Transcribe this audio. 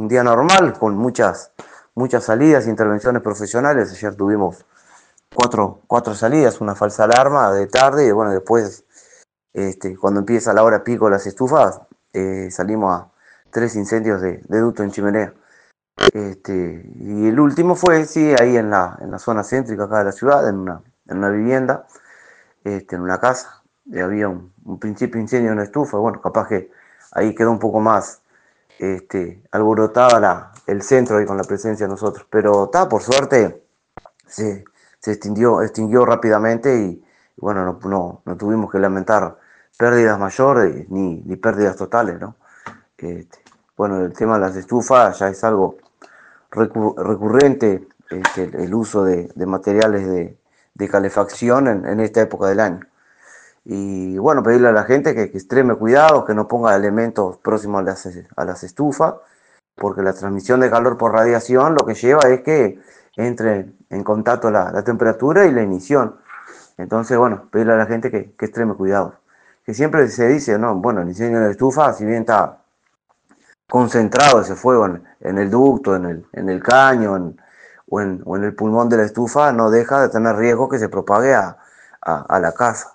un día normal con muchas salidas, intervenciones profesionales. Ayer tuvimos cuatro salidas, una falsa alarma de tarde y bueno, después, cuando empieza la hora pico de las estufas, salimos a 3 incendios de ducto en chimenea. Y el último fue, sí, ahí en la zona céntrica acá de la ciudad, en una vivienda, en una casa. Había un principio de incendio en una estufa, bueno, capaz que ahí quedó un poco más alborotada el centro ahí con la presencia de nosotros. Pero está, por suerte, se, se extinguió rápidamente y bueno, no tuvimos que lamentar pérdidas mayores ni pérdidas totales, ¿no? Este, bueno, el tema de las estufas ya es algo recurrente, el uso de materiales de calefacción en esta época del año. Y bueno, pedirle a la gente que extreme cuidado, que no ponga elementos próximos a las estufas, porque la transmisión de calor por radiación lo que lleva es que entre en contacto la temperatura y la ignición. Entonces, bueno, pedirle a la gente que extreme cuidado. Que siempre se dice, ¿no? Bueno, el incendio de la estufa, si bien está concentrado ese fuego en el ducto, en el caño, o en el pulmón de la estufa, no deja de tener riesgo que se propague a la casa.